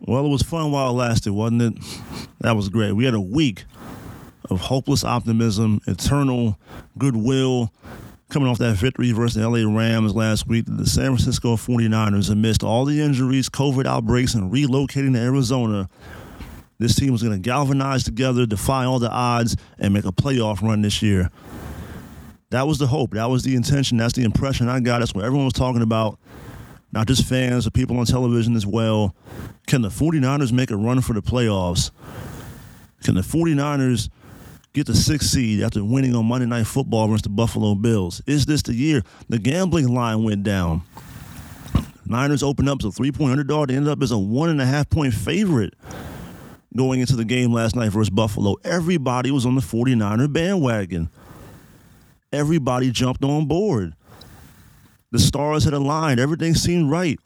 Well, it was fun while it lasted, wasn't it? That was great. We had a week of hopeless optimism, eternal goodwill, coming off that victory versus the LA Rams last week. The San Francisco 49ers, amidst all the injuries, COVID outbreaks, and relocating to Arizona, this team was going to galvanize together, defy all the odds, and make a playoff run this year. That was the hope. That was the intention. That's the impression I got. That's what everyone was talking about. Not just fans, but people on television as well. Can the 49ers make a run for the playoffs? Can the 49ers get the 6th seed after winning on Monday Night Football versus the Buffalo Bills? Is this the year? The gambling line went down. Niners opened up as a 3-point underdog. They ended up as a 1.5-point favorite going into the game last night versus Buffalo. Everybody was on the 49er bandwagon. Everybody jumped on board. The stars had aligned. Everything seemed right.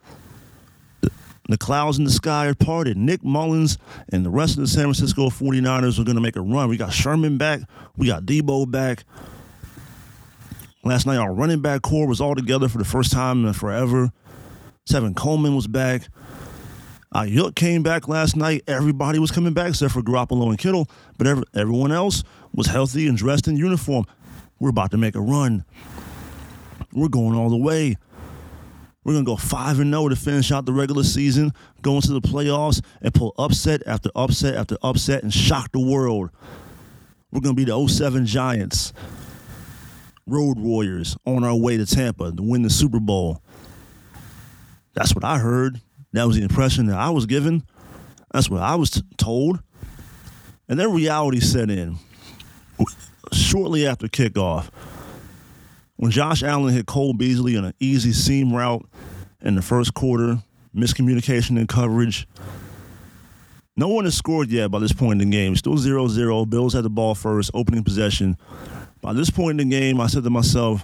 The clouds in the sky had parted. Nick Mullins and the rest of the San Francisco 49ers were going to make a run. We got Sherman back. We got Debo back. Last night, our running back core was all together for the first time in forever. Tevin Coleman was back. Ayuk came back last night. Everybody was coming back except for Garoppolo and Kittle, but everyone else was healthy and dressed in uniform. We're about to make a run. We're going all the way. We're going to go 5-0 to finish out the regular season, go into the playoffs, and pull upset after upset after upset and shock the world. We're going to be the 07 Giants, Road Warriors, on our way to Tampa to win the Super Bowl. That's what I heard. That was the impression that I was given. That's what I was told. And then reality set in shortly after kickoff. When Josh Allen hit Cole Beasley on an easy seam route in the first quarter, miscommunication in coverage. No one has scored yet by this point in the game. Still 0-0. Bills had the ball first, opening possession. By this point in the game, I said to myself,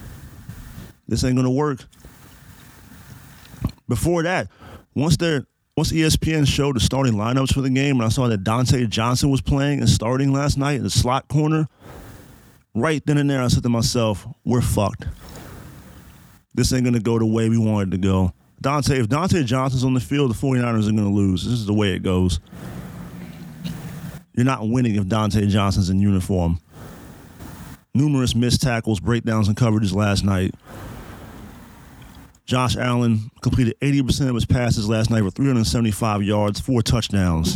this ain't going to work. Before that, once ESPN showed the starting lineups for the game, and I saw that Dante Johnson was playing and starting last night in the slot corner, right then and there, I said to myself, we're fucked. This ain't going to go the way we want it to go. If Dante Johnson's on the field, the 49ers are going to lose. This is the way it goes. You're not winning if Dante Johnson's in uniform. Numerous missed tackles, breakdowns, and coverages last night. Josh Allen completed 80% of his passes last night for 375 yards, 4 touchdowns.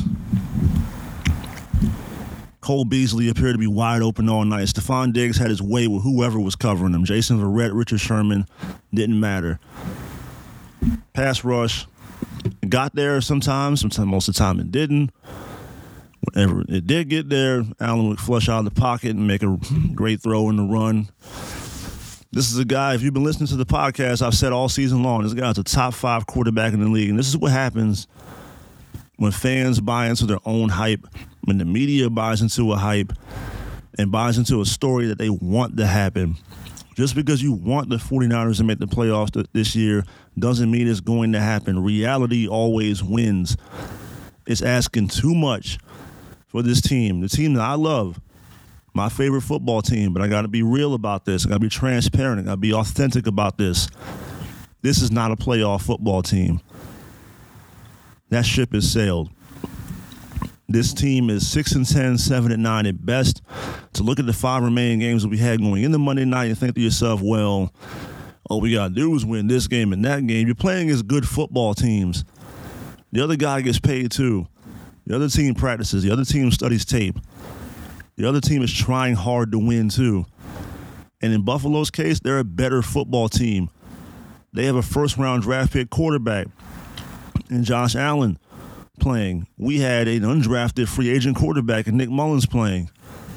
Cole Beasley appeared to be wide open all night. Stephon Diggs had his way with whoever was covering him. Jason Verrett, Richard Sherman, didn't matter. Pass rush got there sometimes most of the time it didn't. Whenever it did get there, Allen would flush out of the pocket and make a great throw in the run. This is a guy, if you've been listening to the podcast, I've said all season long, this guy's a top 5 quarterback in the league. And this is what happens when fans buy into their own hype, when the media buys into a hype and buys into a story that they want to happen. Just because you want the 49ers to make the playoffs this year doesn't mean it's going to happen. Reality always wins. It's asking too much for this team, the team that I love, my favorite football team, but I got to be real about this. I got to be transparent. I got to be authentic about this. This is not a playoff football team. That ship has sailed. This team is 6-10, 7-9 at best. To look at the 5 remaining games that we had going into Monday night and think to yourself, well, all we got to do is win this game and that game. You're playing as good football teams. The other guy gets paid too. The other team practices. The other team studies tape. The other team is trying hard to win too. And in Buffalo's case, they're a better football team. They have a first-round draft pick quarterback in Josh Allen playing. We had an undrafted free agent quarterback in Nick Mullins playing.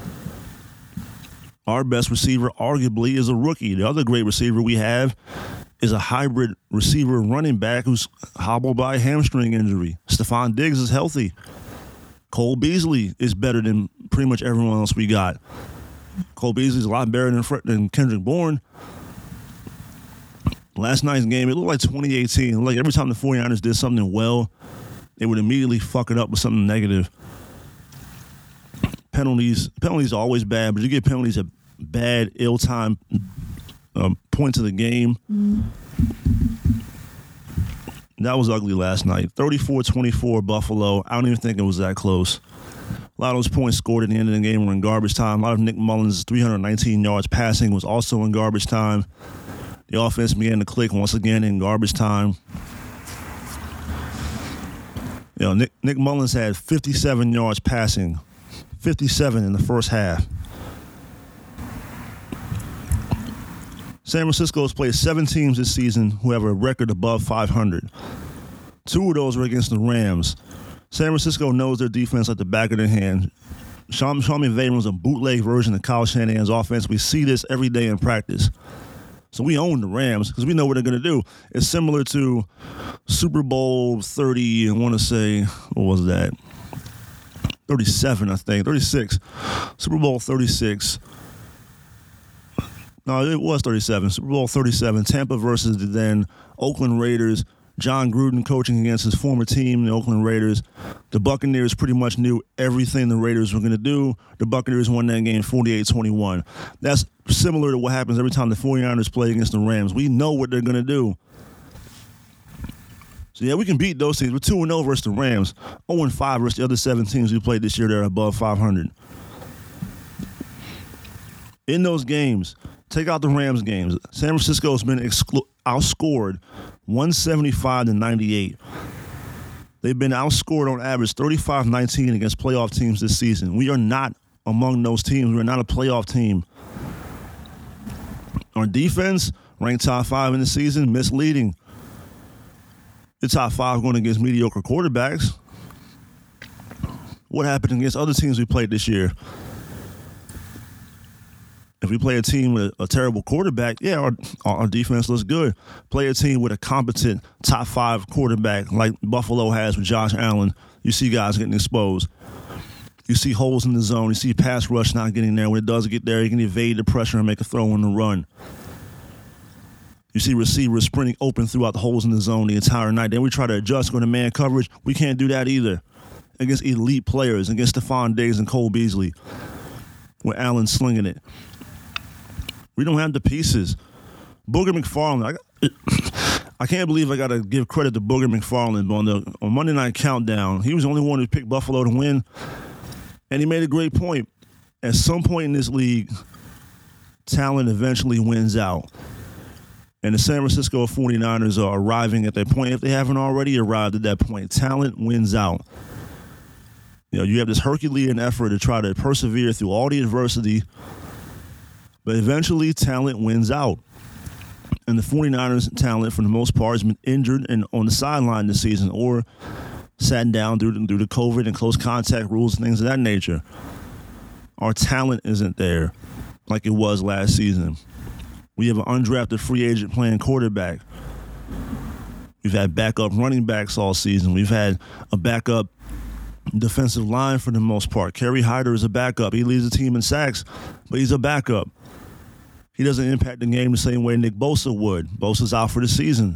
Our best receiver arguably is a rookie. The other great receiver we have is a hybrid receiver running back who's hobbled by a hamstring injury. Stephon Diggs is healthy. Cole Beasley is better than pretty much everyone else we got. Cole Beasley's a lot better than Kendrick Bourne. Last night's game, it looked like 2018. Like every time the 49ers did something well, they would immediately fuck it up with something negative. Penalties are always bad, but you get penalties at bad, ill-timed points of the game. That was ugly last night. 34-24 Buffalo. I don't even think it was that close. A lot of those points scored at the end of the game were in garbage time. A lot of Nick Mullins' 319 yards passing was also in garbage time. The offense began to click once again in garbage time. Nick Mullins had 57 yards passing, 57 in the first half. San Francisco has played 7 teams this season who have a record above 500. 2 of those were against the Rams. San Francisco knows their defense like the back of their hand. Sean McVay runs a bootleg version of Kyle Shanahan's offense. We see this every day in practice. So we own the Rams because we know what they're going to do. It's similar to Super Bowl 30, I want to say, what was that? 37, I think. 36. Super Bowl 36. No, it was 37. Super Bowl 37. Tampa versus the then Oakland Raiders. John Gruden coaching against his former team, the Oakland Raiders. The Buccaneers pretty much knew everything the Raiders were going to do. The Buccaneers won that game 48-21. That's similar to what happens every time the 49ers play against the Rams. We know what they're going to do. So, yeah, we can beat those teams. We're 2-0 versus the Rams, 0-5 versus the other 7 teams we played this year that are above 500. In those games, take out the Rams games, San Francisco has been outscored 175-98. They've been outscored on average 35-19 against playoff teams this season. We are not among those teams. We're not a playoff team. Our defense, ranked top 5 in the season, misleading. The top 5 going against mediocre quarterbacks. What happened against other teams we played this year? If we play a team with a terrible quarterback, yeah, our defense looks good. Play a team with a competent top 5 quarterback like Buffalo has with Josh Allen, you see guys getting exposed. You see holes in the zone. You see pass rush not getting there. When it does get there, you can evade the pressure and make a throw on the run. You see receivers sprinting open throughout the holes in the zone the entire night. Then we try to adjust, go to man coverage. We can't do that either against elite players, against Stephon Diggs and Cole Beasley, with Allen slinging it. We don't have the pieces. Booger McFarland, I can't believe I got to give credit to Booger McFarland on Monday Night Countdown. He was the only one who picked Buffalo to win, and he made a great point. At some point in this league, talent eventually wins out. And the San Francisco 49ers are arriving at that point. If they haven't already arrived at that point, talent wins out. You have this Herculean effort to try to persevere through all the adversity, but eventually talent wins out. And the 49ers' talent, for the most part, has been injured and on the sideline this season or sat down due to COVID and close contact rules and things of that nature. Our talent isn't there like it was last season. We have an undrafted free agent playing quarterback. We've had backup running backs all season. We've had a backup defensive line for the most part. Kerry Hyder is a backup. He leads the team in sacks, but he's a backup. He doesn't impact the game the same way Nick Bosa would. Bosa's out for the season.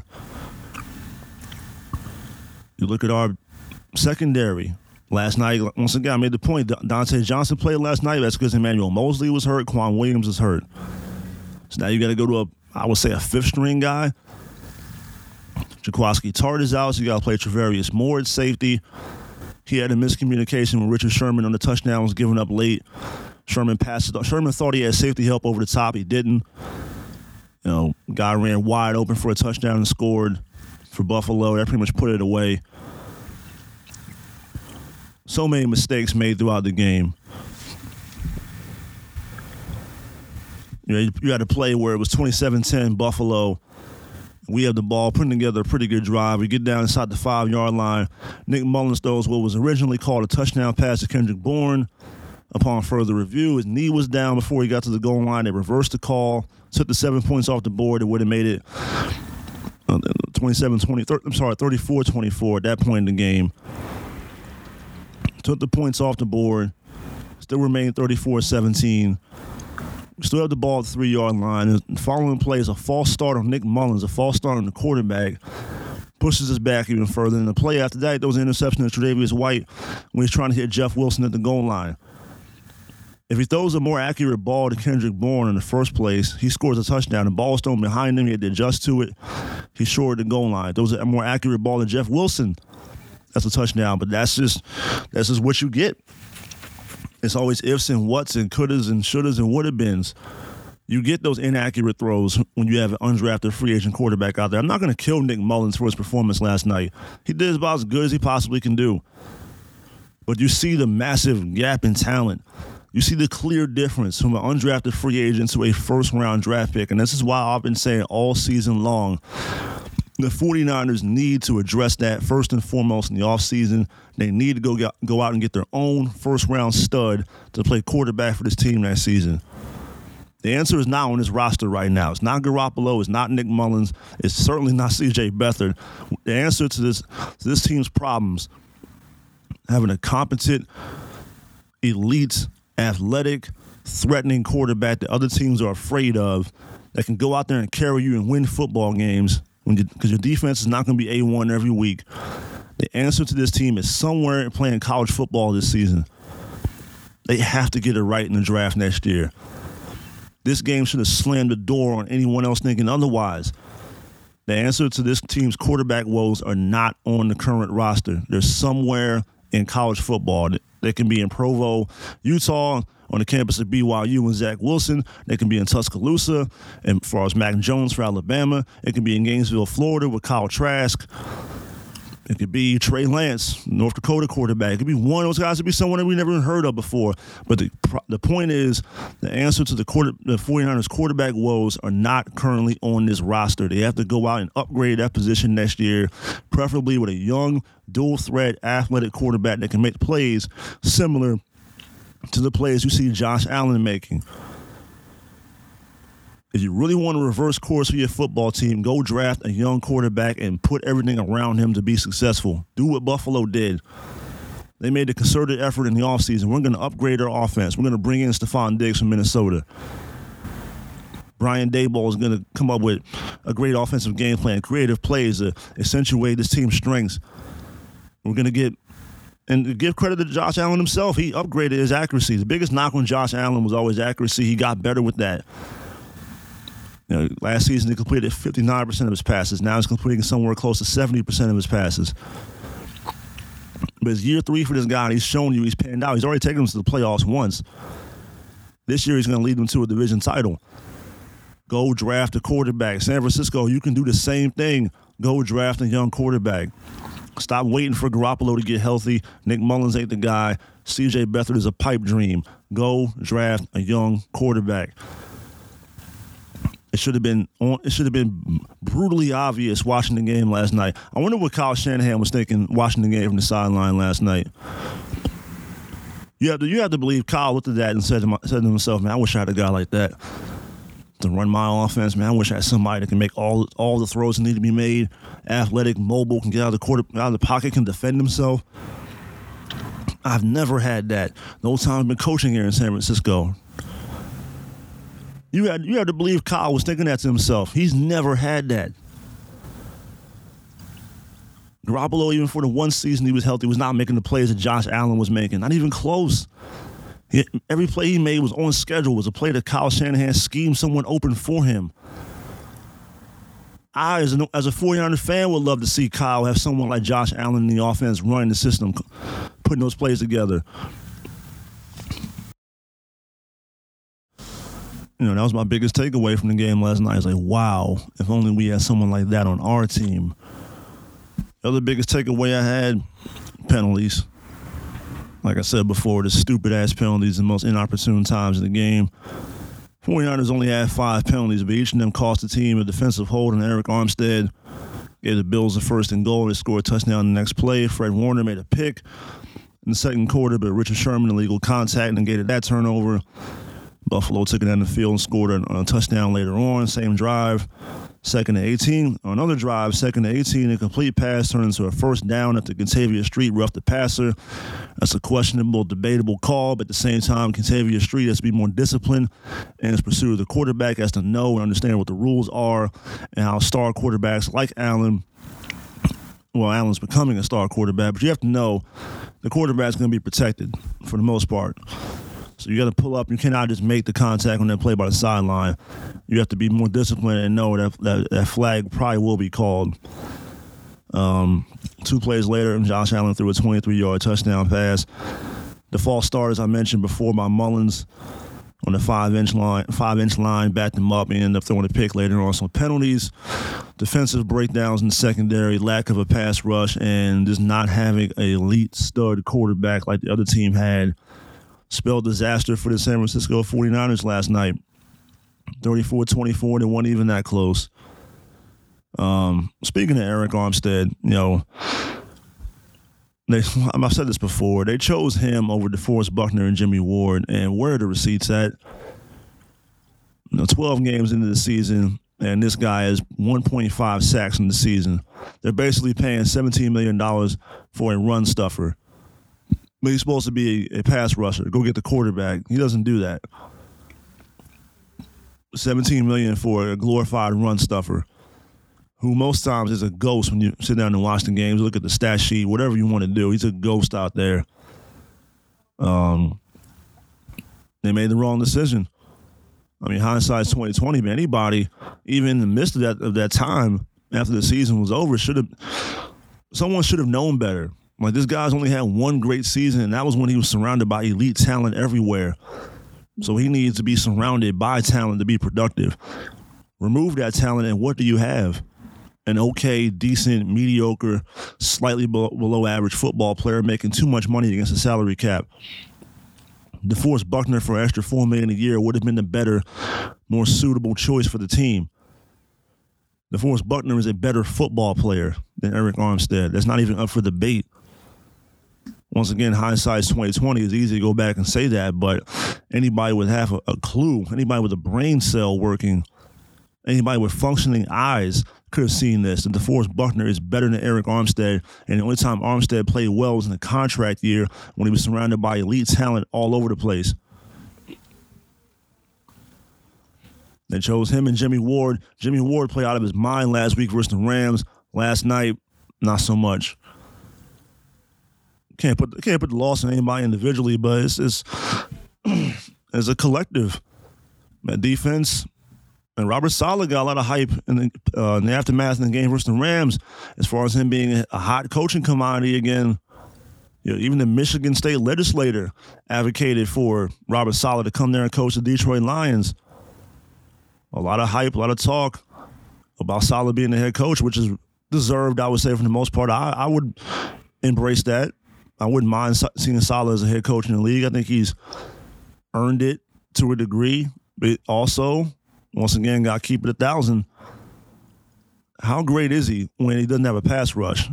You look at our secondary. Last night, once again, I made the point. Dante Johnson played last night. That's because Emmanuel Mosley was hurt. Quan Williams is hurt. So now you got to go to a 5th-string guy. Jaquiski Tartt is out, so you got to play Travarius Moore at safety. He had a miscommunication with Richard Sherman on the touchdown, was given up late. Sherman passed it. Sherman thought he had safety help over the top. He didn't. Guy ran wide open for a touchdown and scored for Buffalo. That pretty much put it away. So many mistakes made throughout the game. You had a play where it was 27-10 Buffalo. We have the ball, putting together a pretty good drive. We get down inside the 5-yard line. Nick Mullins throws what was originally called a touchdown pass to Kendrick Bourne. Upon further review, his knee was down before he got to the goal line. They reversed the call, took the 7 points off the board. It would have made it 34-24 at that point in the game. Took the points off the board. Still remained 34-17. Still have the ball at the 3-yard line. The following play is a false start on Nick Mullins, a false start on the quarterback. Pushes us back even further. And the play after that, there was an interception of Tre'Davious White when he was trying to hit Jeff Wilson at the goal line. If he throws a more accurate ball to Kendrick Bourne in the first place, he scores a touchdown. The ball's thrown behind him. He had to adjust to it. He's short of the goal line. Throws a more accurate ball to Jeff Wilson. That's a touchdown. But that's just what you get. It's always ifs and whats and couldas and shouldas and woulda-beens. You get those inaccurate throws when you have an undrafted free agent quarterback out there. I'm not going to kill Nick Mullins for his performance last night. He did about as good as he possibly can do. But you see the massive gap in talent. You see the clear difference from an undrafted free agent to a first-round draft pick. And this is why I've been saying all season long, the 49ers need to address that first and foremost in the offseason. They need to go out and get their own first-round stud to play quarterback for this team that season. The answer is not on this roster right now. It's not Garoppolo. It's not Nick Mullins. It's certainly not C.J. Beathard. The answer to this team's problems, having a competent, elite, athletic, threatening quarterback that other teams are afraid of, that can go out there and carry you and win football games because your defense is not going to be A1 every week. The answer to this team is somewhere playing college football this season. They have to get it right in the draft next year. This game should have slammed the door on anyone else thinking otherwise. The answer to this team's quarterback woes are not on the current roster. They're somewhere in college football. They can be in Provo, Utah, on the campus of BYU and Zach Wilson. They can be in Tuscaloosa, and as far as Mac Jones for Alabama. It can be in Gainesville, Florida with Kyle Trask. It could be Trey Lance, North Dakota quarterback. It could be one of those guys. It could be someone that we never even heard of before. But the point is, the answer to the 49ers quarterback woes are not currently on this roster. They have to go out and upgrade that position next year, preferably with a young, dual-threat, athletic quarterback that can make plays similar to the plays you see Josh Allen making. If you really want to reverse course for your football team, go draft a young quarterback and put everything around him to be successful. Do what Buffalo did. They made a concerted effort in the offseason. We're going to upgrade our offense. We're going to bring in Stephon Diggs from Minnesota. Brian Daboll is going to come up with a great offensive game plan, creative plays to accentuate this team's strengths. We're going to get and to give credit to Josh Allen himself. He upgraded his accuracy. The biggest knock on Josh Allen was always accuracy. He got better with that. Last season he completed 59% of his passes. Now he's completing somewhere close to 70% of his passes. But it's year 3 for this guy, and he's shown you he's panned out. He's already taken them to the playoffs once. This year he's going to lead them to a division title. Go draft a quarterback. San Francisco, you can do the same thing. Go draft a young quarterback. Stop waiting for Garoppolo to get healthy. Nick Mullins ain't the guy. C.J. Beathard is a pipe dream. Go draft a young quarterback. It should have been brutally obvious watching the game last night. I wonder what Kyle Shanahan was thinking watching the game from the sideline last night. You have to believe Kyle looked at that and said to himself, "Man, I wish I had a guy like that to run my offense. Man, I wish I had somebody that can make all the throws that need to be made. Athletic, mobile, can get out of the pocket, can defend himself." I've never had that. The whole time I've been coaching here in San Francisco. You had to believe Kyle was thinking that to himself. He's never had that. Garoppolo, even for the one season he was healthy, was not making the plays that Josh Allen was making. Not even close. Every play he made was on schedule, was a play that Kyle Shanahan schemed someone open for him. I, as a 49er fan, would love to see Kyle have someone like Josh Allen in the offense running the system, putting those plays together. That was my biggest takeaway from the game last night. I was like, wow, if only we had someone like that on our team. The other biggest takeaway I had, penalties. Like I said before, the stupid-ass penalties, the most inopportune times in the game. 49ers only had 5 penalties, but each of them cost the team a defensive hold on Eric Armstead. Gave the Bills a 1st and goal. They scored a touchdown the next play. Fred Warner made a pick in the second quarter, but Richard Sherman illegal contact and negated that turnover. Buffalo took it down the field and scored a touchdown later on. Same drive, 2nd and 18. On another drive, 2nd and 18, a complete pass turned into a 1st down after Kentavious Street roughed the passer. That's a questionable, debatable call, but at the same time, Kentavious Street has to be more disciplined in his pursuit of the quarterback, has to know and understand what the rules are and how star quarterbacks like Allen, well, Allen's becoming a star quarterback, but you have to know the quarterback's going to be protected for the most part. So you got to pull up. You cannot just make the contact on that play by the sideline. You have to be more disciplined and know that flag probably will be called. 2 plays later, Josh Allen threw a 23-yard touchdown pass. The false starters I mentioned before by Mullins on the 5-inch line, backed him up and ended up throwing a pick later on. So penalties, defensive breakdowns in the secondary, lack of a pass rush, and just not having an elite stud quarterback like the other team had spelled disaster for the San Francisco 49ers last night. 34-24, they weren't even that close. Speaking of Eric Armstead, I've said this before. They chose him over DeForest Buckner and Jimmy Ward, and where are the receipts at? 12 games into the season, and this guy has 1.5 sacks in the season. They're basically paying $17 million for a run stuffer. But he's supposed to be a pass rusher. Go get the quarterback. He doesn't do that. $17 million for a glorified run stuffer, who most times is a ghost when you sit down and watch the games, look at the stat sheet, whatever you want to do. He's a ghost out there. They made the wrong decision. I mean, hindsight's 2020, but anybody, even in the midst of that time after the season was over, someone should have known better. Like, this guy's only had one great season, and that was when he was surrounded by elite talent everywhere. So he needs to be surrounded by talent to be productive. Remove that talent, and what do you have? An okay, decent, mediocre, slightly below average football player making too much money against the salary cap. DeForest Buckner for an extra $4 million a year would have been the better, more suitable choice for the team. DeForest Buckner is a better football player than Eric Armstead. That's not even up for debate. Once again, hindsight's 2020. It's easy to go back and say that, but anybody with half a clue, anybody with a brain cell working, anybody with functioning eyes could have seen this. And DeForest Buckner is better than Eric Armstead. And the only time Armstead played well was in the contract year when he was surrounded by elite talent all over the place. They chose him and Jimmy Ward. Jimmy Ward played out of his mind last week versus the Rams. Last night, not so much. Can't put the loss on anybody individually, but it's as a collective. That defense. And Robert Saleh got a lot of hype in the aftermath of the game versus the Rams as far as him being a hot coaching commodity again. Even the Michigan State legislator advocated for Robert Saleh to come there and coach the Detroit Lions. A lot of hype, a lot of talk about Saleh being the head coach, which is deserved, I would say, for the most part. I would embrace that. I wouldn't mind seeing Saleh as a head coach in the league. I think he's earned it to a degree, but also, once again, got to keep it 1,000. How great is he when he doesn't have a pass rush?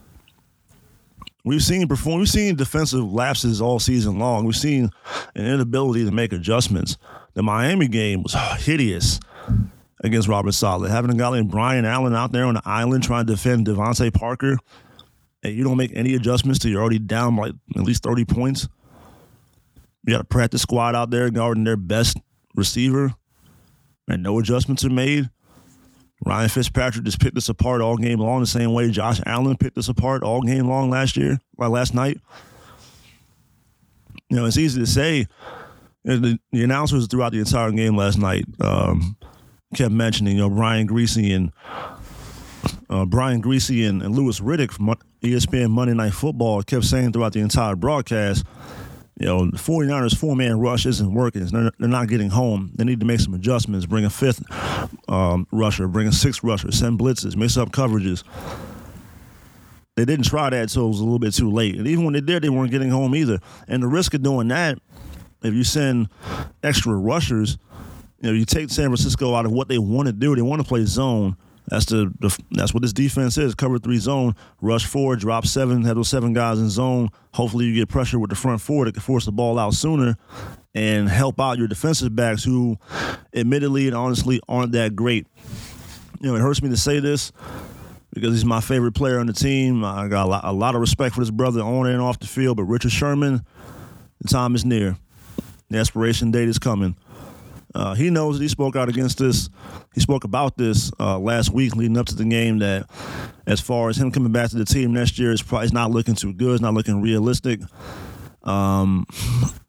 We've seen defensive lapses all season long. We've seen an inability to make adjustments. The Miami game was hideous against Robert Saleh. Having a guy like Brian Allen out there on the island trying to defend Devontae Parker, and you don't make any adjustments till you're already down by at least 30 points. You got a practice squad out there guarding their best receiver, and no adjustments are made. Ryan Fitzpatrick just picked us apart all game long the same way Josh Allen picked us apart all game long last night. It's easy to say. The announcers throughout the entire game last night kept mentioning, Brian Griese and Louis Riddick from ESPN Monday Night Football kept saying throughout the entire broadcast, the 49ers four-man rush isn't working. They're not getting home. They need to make some adjustments, bring a fifth rusher, bring a sixth rusher, send blitzes, mix up coverages. They didn't try that until it was a little bit too late. And even when they did, they weren't getting home either. And the risk of doing that, if you send extra rushers, you take San Francisco out of what they want to do. They want to play zone. That's what this defense is, cover 3 zone, rush 4, drop 7, have those 7 guys in zone. Hopefully you get pressure with the front 4 that can force the ball out sooner and help out your defensive backs who admittedly and honestly aren't that great. It hurts me to say this because he's my favorite player on the team. I got a lot of respect for this brother on and off the field, but Richard Sherman, the time is near. The expiration date is coming. He knows that he spoke out against this. He spoke about this last week leading up to the game that as far as him coming back to the team next year, it's not looking too good. It's not looking realistic. And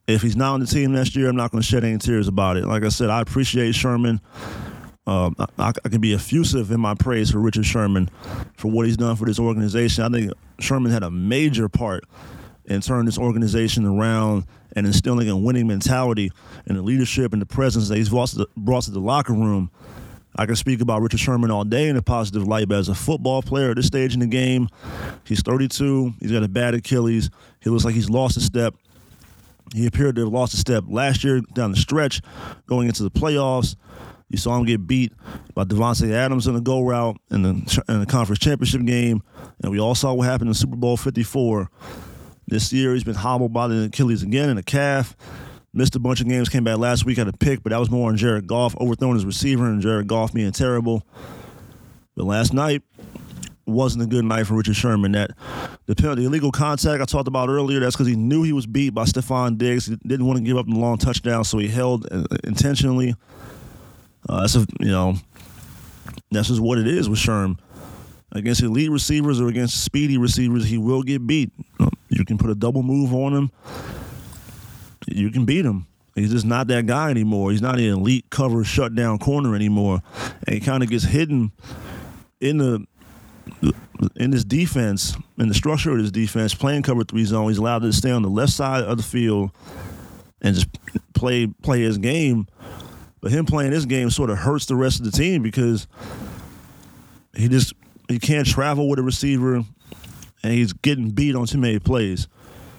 If he's not on the team next year, I'm not going to shed any tears about it. Like I said, I appreciate Sherman. I can be effusive in my praise for Richard Sherman for what he's done for this organization. I think Sherman had a major part in turning this organization around and instilling a winning mentality and the leadership and the presence that he's brought to the locker room. I can speak about Richard Sherman all day in a positive light, but as a football player at this stage in the game, he's 32. He's got a bad Achilles. He looks like he's lost a step. He appeared to have lost a step last year down the stretch going into the playoffs. You saw him get beat by Devontae Adams in the go route in the conference championship game, and we all saw what happened in Super Bowl 54. This year, he's been hobbled by the Achilles again and the calf. Missed a bunch of games, came back last week, had a pick, but that was more on Jared Goff, overthrowing his receiver and Jared Goff being terrible. But last night wasn't a good night for Richard Sherman. The illegal contact I talked about earlier, that's because he knew he was beat by Stephon Diggs. He didn't want to give up the long touchdown, so he held intentionally. That's just what it is with Sherm. Against elite receivers or against speedy receivers, he will get beat. You can put a double move on him. You can beat him. He's just not that guy anymore. He's not an elite cover shutdown corner anymore. And he kind of gets hidden in this defense, in the structure of this defense, playing cover 3 zone. He's allowed to stay on the left side of the field and just play his game. But him playing this game sort of hurts the rest of the team because he can't travel with a receiver, and he's getting beat on too many plays.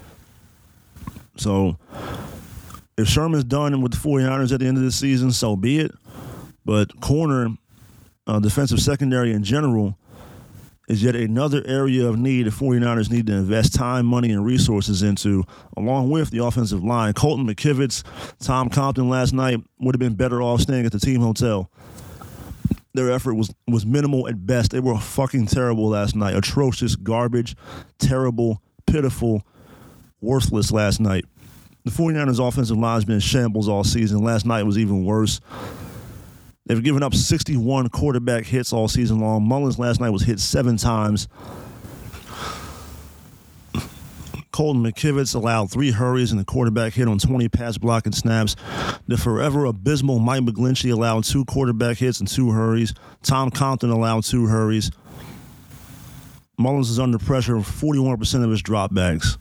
So if Sherman's done with the 49ers at the end of the season, so be it. But corner, defensive secondary in general, is yet another area of need the 49ers need to invest time, money, and resources into, along with the offensive line. Colton McKivitz, Tom Compton last night would have been better off staying at the team hotel. Their effort was minimal at best. They were fucking terrible last night. Atrocious, garbage, terrible, pitiful, worthless last night. The 49ers offensive line has been in shambles all season. Last night was even worse. They've given up 61 quarterback hits all season long. Mullins last night was hit 7 times. Colton McKivitz allowed 3 hurries and the quarterback hit on 20 pass blocking snaps. The forever abysmal Mike McGlinchey allowed 2 quarterback hits and 2 hurries. Tom Compton allowed 2 hurries. Mullins is under pressure 41% of his dropbacks.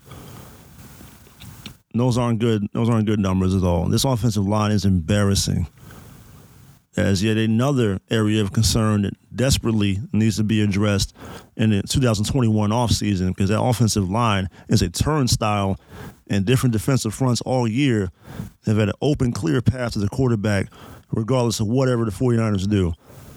Those aren't good numbers at all. This offensive line is embarrassing. As yet another area of concern that desperately needs to be addressed in the 2021 offseason, because that offensive line is a turnstile, and different defensive fronts all year have had an open, clear path to the quarterback, regardless of whatever the 49ers do.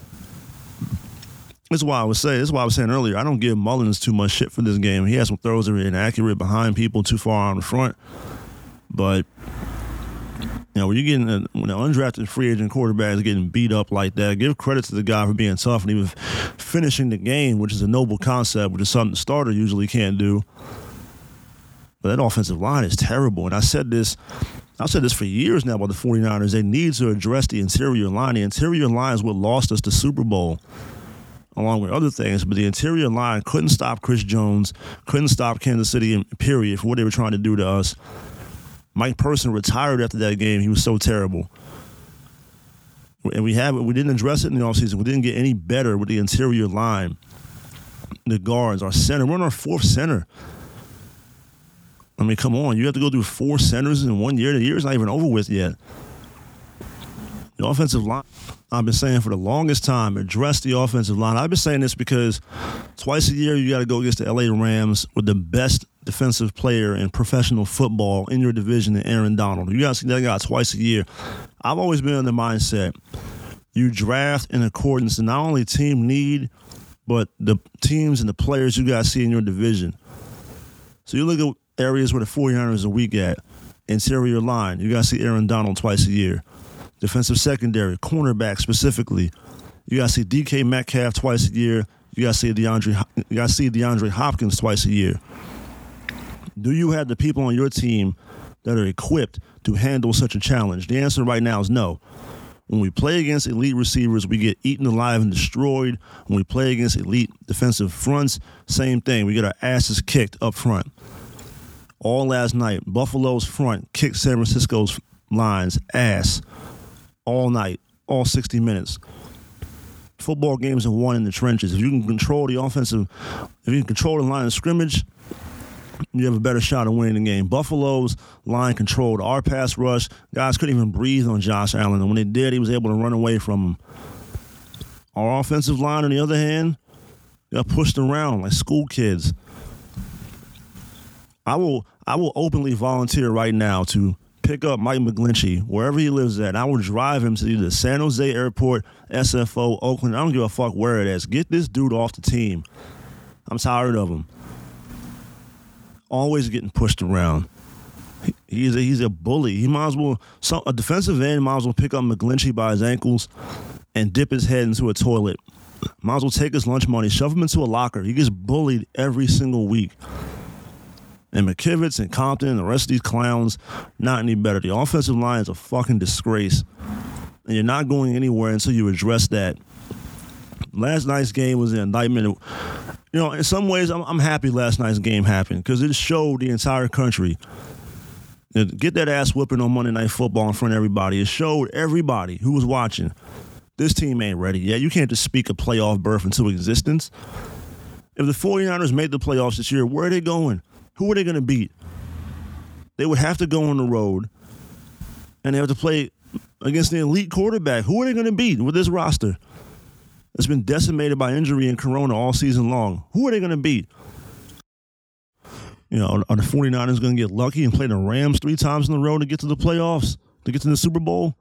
That's why I was saying earlier, I don't give Mullins too much shit for this game. He has some throws that are inaccurate behind people, too far on the front. But when you're getting when an undrafted free agent quarterback is getting beat up like that, give credit to the guy for being tough and even finishing the game, which is a noble concept, which is something the starter usually can't do. But that offensive line is terrible. And I've said this for years now about the 49ers. They need to address the interior line. The interior line is what lost us the Super Bowl, along with other things. But the interior line couldn't stop Chris Jones, couldn't stop Kansas City, period, for what they were trying to do to us. Mike Person retired after that game. He was so terrible. And we didn't address it in the offseason. We didn't get any better with the interior line. The guards, our center. We're on our 4th center. I mean, come on. You have to go through 4 centers in 1 year. The year's not even over with yet. The offensive line, I've been saying for the longest time, address the offensive line. I've been saying this because twice a year you got to go against the LA Rams with the best defensive player in professional football in your division, Aaron Donald. You got to see that guy twice a year. I've always been in the mindset you draft in accordance to not only team need, but the teams and the players you got to see in your division. So you look at areas where the 49ers are weak at. Interior line, you got to see Aaron Donald twice a year. Defensive secondary, cornerback specifically. You got to see DK Metcalf twice a year. You got to see DeAndre Hopkins twice a year. Do you have the people on your team that are equipped to handle such a challenge? The answer right now is no. When we play against elite receivers, we get eaten alive and destroyed. When we play against elite defensive fronts, same thing. We get our asses kicked up front. all last night. Buffalo's front kicked San Francisco's line's ass all night, all 60 minutes. Football games are won in the trenches. If you can control the offensive, if you can control the line of scrimmage, you have a better shot of winning the game. Buffalo's line controlled our pass rush. Guys couldn't even breathe on Josh Allen, and when they did, he was able to run away from them. Our offensive line, on the other hand, got pushed around like school kids. I will openly volunteer right now to pick up Mike McGlinchey wherever he lives at. I will drive him to either San Jose Airport, SFO, Oakland. I don't give a fuck where it is. Get this dude off the team. I'm tired of him. Always getting pushed around. He's a bully. He might as well, a defensive end might as well pick up McGlinchey by his ankles and dip his head into a toilet. Might as well take his lunch money, shove him into a locker. He gets bullied every single week. And McKivitz and Compton and the rest of these clowns, not any better. The offensive line is a fucking disgrace. And you're not going anywhere until you address that. Last night's game was an indictment. You know, in some ways, I'm happy last night's game happened because it showed the entire country. Get that ass whooping on Monday Night Football in front of everybody. It showed everybody who was watching, this team ain't ready yet. You can't just speak a playoff berth into existence. If the 49ers made the playoffs this year, where are they going? Who are they going to beat? They would have to go on the road, and they have to play against the elite quarterback. Who are they going to beat with this roster? It's been decimated by injury and corona all season long. Who are they going to beat? You know, are the 49ers going to get lucky and play the Rams 3 times in a row to get to the playoffs, to get to the Super Bowl?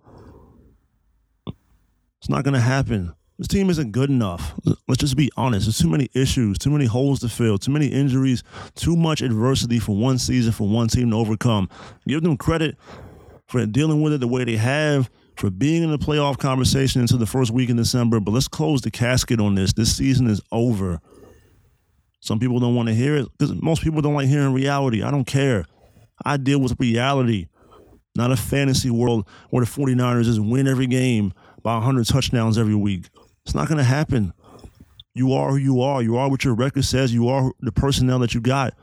It's not going to happen. This team isn't good enough. Let's just be honest. There's too many issues, too many holes to fill, too many injuries, too much adversity for one season for one team to overcome. Give them credit for dealing with it the way they have, for being in the playoff conversation until the first week in December, but let's close the casket on this. This season is over. Some people don't want to hear it because most people don't like hearing reality. I don't care. I deal with reality, not a fantasy world where the 49ers just win every game by 100 touchdowns every week. It's not going to happen. You are who you are. You are what your record says. You are the personnel that you got.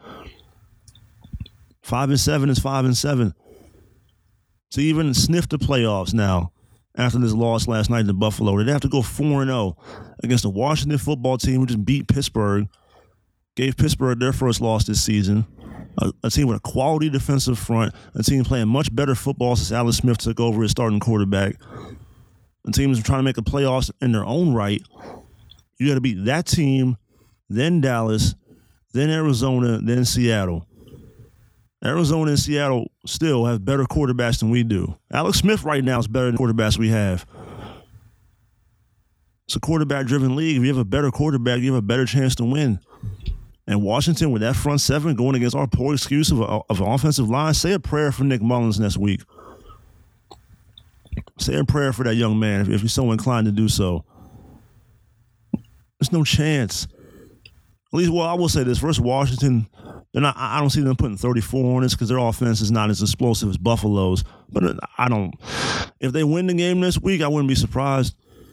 5-7 is 5-7. To even sniff the playoffs now, after this loss last night to Buffalo, they'd have to go 4-0 against the Washington football team who just beat Pittsburgh, gave Pittsburgh their first loss this season, a team with a quality defensive front, a team playing much better football since Alex Smith took over as starting quarterback, a team that's trying to make the playoffs in their own right. You got to beat that team, then Dallas, then Arizona, then Seattle. Arizona and Seattle still have better quarterbacks than we do. Alex Smith right now is better than the quarterbacks we have. It's a quarterback-driven league. If you have a better quarterback, you have a better chance to win. And Washington, with that front seven going against our poor excuse of an offensive line, say a prayer for Nick Mullins next week. Say a prayer for that young man if you're so inclined to do so. There's no chance. At least, well, I will say this. Versus Washington, I don't see them putting 34 on us because their offense is not as explosive as Buffalo's. But I don't. If they win the game this week, I wouldn't be surprised.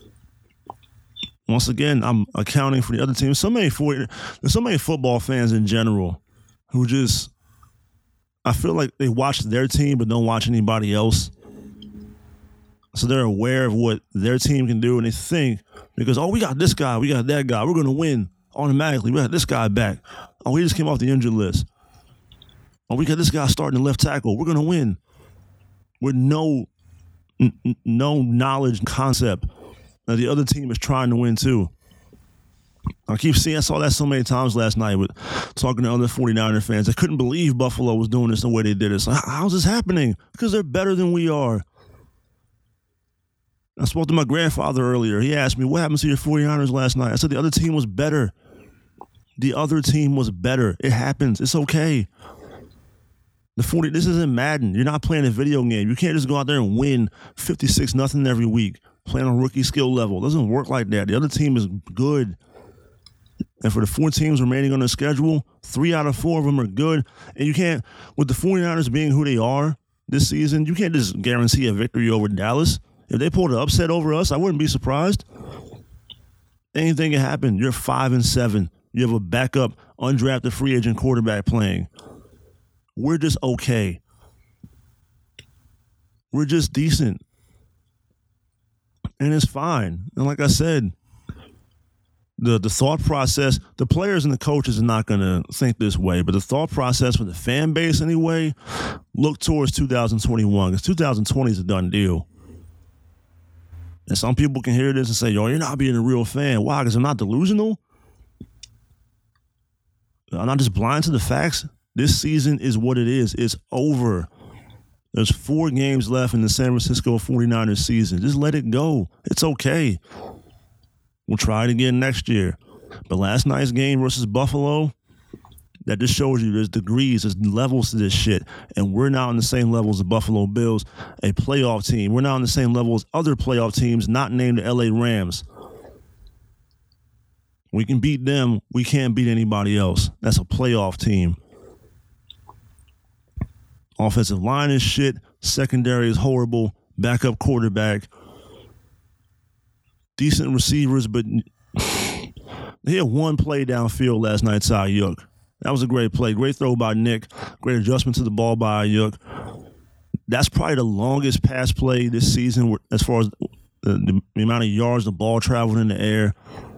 Once again, I'm accounting for the other team. There's so many football fans in general who just, I feel like they watch their team but don't watch anybody else. So they're aware of what their team can do, and they think, because, we got this guy, we got that guy, we're going to win automatically. We got this guy back. He just came off the injured list. We got this guy starting the left tackle. We're going to win. With no knowledge concept that the other team is trying to win too. I saw that so many times last night with talking to other 49er fans. I couldn't believe Buffalo was doing this the way they did it. So how's this happening? Because they're better than we are. I spoke to my grandfather earlier. He asked me, what happened to your 49ers last night? I said the other team was better. The other team was better. It happens. It's okay. This isn't Madden. You're not playing a video game. You can't just go out there and win 56-0 every week, playing on rookie skill level. It doesn't work like that. The other team is good. And for the 4 teams remaining on the schedule, 3 out of 4 of them are good. And you can't, with the 49ers being who they are this season, you can't just guarantee a victory over Dallas. If they pulled an upset over us, I wouldn't be surprised. Anything can happen. You're 5-7. You have a backup, undrafted free agent quarterback playing. We're just okay. We're just decent. And it's fine. And like I said, the thought process, the players and the coaches are not going to think this way, but the thought process for the fan base anyway, look towards 2021, because 2020 is a done deal. And some people can hear this and say, yo, you're not being a real fan. Why? Because I'm not delusional? I'm not just blind to the facts. This season is what it is. It's over. There's 4 games left in the San Francisco 49ers season. Just let it go. It's okay. We'll try it again next year. But last night's game versus Buffalo, that just shows you there's degrees, there's levels to this shit. And we're not on the same level as the Buffalo Bills, a playoff team. We're not on the same level as other playoff teams not named the LA Rams. We can beat them. We can't beat anybody else. That's a playoff team. Offensive line is shit. Secondary is horrible. Backup quarterback. Decent receivers, but he had one play downfield last night to Ayuk. That was a great play. Great throw by Nick. Great adjustment to the ball by Ayuk. That's probably the longest pass play this season as far as the amount of yards the ball traveled in the air.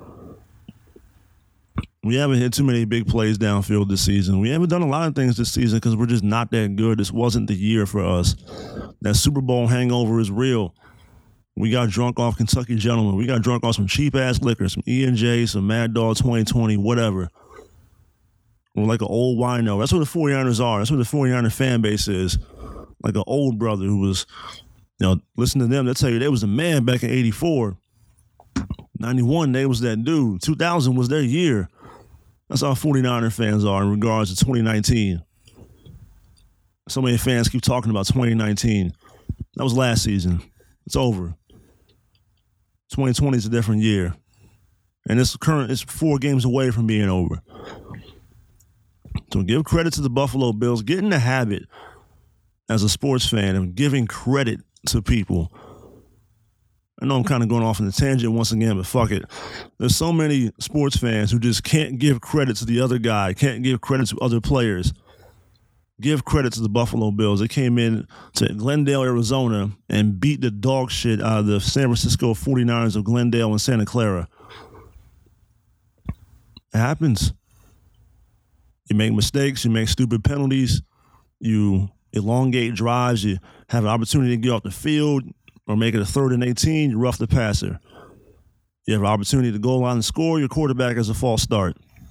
We haven't hit too many big plays downfield this season. We haven't done a lot of things this season because we're just not that good. This wasn't the year for us. That Super Bowl hangover is real. We got drunk off Kentucky Gentlemen. We got drunk off some cheap-ass liquor, some E&J, some Mad Dog 2020, whatever. We're like an old wino. That's what the 49ers are. That's what the 49er fan base is. Like an old brother who was, listen to them. They'll tell you they was a man back in 84. 91, they was that dude. 2000 was their year. That's how 49er fans are in regards to 2019. So many fans keep talking about 2019. That was last season. It's over. 2020 is a different year. And it's 4 games away from being over. So give credit to the Buffalo Bills. Get in the habit as a sports fan of giving credit to people. I know I'm kind of going off on a tangent once again, but fuck it. There's so many sports fans who just can't give credit to the other guy, can't give credit to other players. Give credit to the Buffalo Bills. They came in to Glendale, Arizona, and beat the dog shit out of the San Francisco 49ers of Glendale and Santa Clara. It happens. You make mistakes, you make stupid penalties, you elongate drives, you have an opportunity to get off the field, or make it a 3rd and 18, you rough the passer. You have an opportunity to goal line and score, your quarterback has a false start.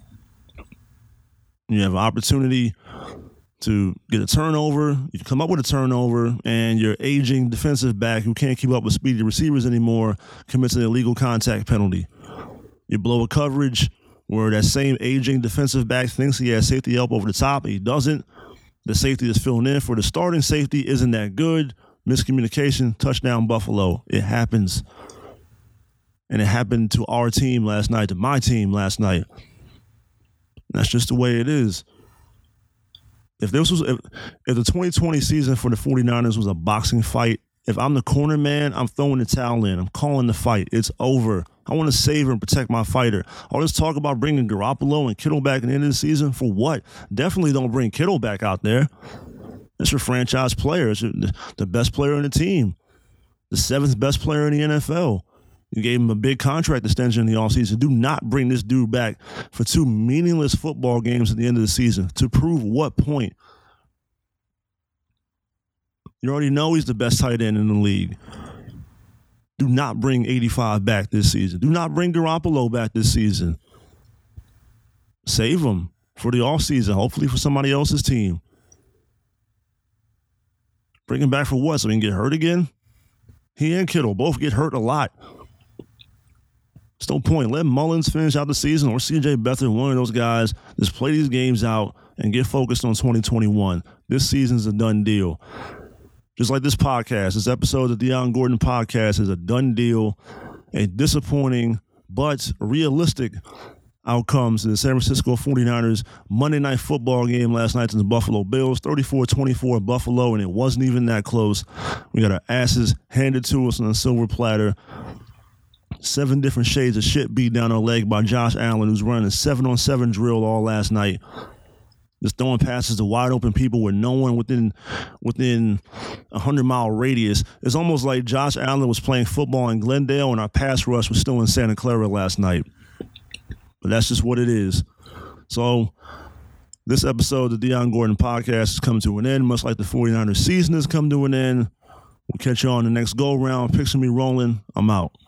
You have an opportunity to get a turnover, you come up with a turnover, and your aging defensive back who can't keep up with speedy receivers anymore commits an illegal contact penalty. You blow a coverage where that same aging defensive back thinks he has safety help over the top, and he doesn't. The safety that's filling in for the starting safety isn't that good. Miscommunication, touchdown Buffalo. It happens. And it happened to our team last night, to my team last night. That's just the way it is. If the 2020 season for the 49ers was a boxing fight, if I'm the corner man, I'm throwing the towel in. I'm calling the fight. It's over. I want to save and protect my fighter. All this talk about bringing Garoppolo and Kittle back at the end of the season, for what? Definitely don't bring Kittle back out there. That's your franchise player. It's the best player on the team. The 7th best player in the NFL. You gave him a big contract extension in the offseason. Do not bring this dude back for 2 meaningless football games at the end of the season. To prove what point? You already know he's the best tight end in the league. Do not bring 85 back this season. Do not bring Garoppolo back this season. Save him for the offseason, hopefully for somebody else's team. Bring him back for what? So he can get hurt again? He and Kittle both get hurt a lot. There's no point. Let Mullins finish out the season, or CJ Beathard, one of those guys, just play these games out and get focused on 2021. This season's a done deal. Just like this podcast, this episode of the Deion Gordon podcast is a done deal, a disappointing but realistic outcomes in the San Francisco 49ers Monday Night Football game last night to the Buffalo Bills, 34-24 Buffalo, and it wasn't even that close. We got our asses handed to us on a silver platter. 7 different shades of shit beat down our leg by Josh Allen, who's running a 7-on-7 drill all last night. just throwing passes to wide open people with no one within 100-mile radius. It's almost like Josh Allen was playing football in Glendale and our pass rush was still in Santa Clara last night. But that's just what it is. So this episode of the Deion Gordon podcast is coming to an end, much like the 49ers season has come to an end. We'll catch you on the next go-round. Picture me rolling. I'm out.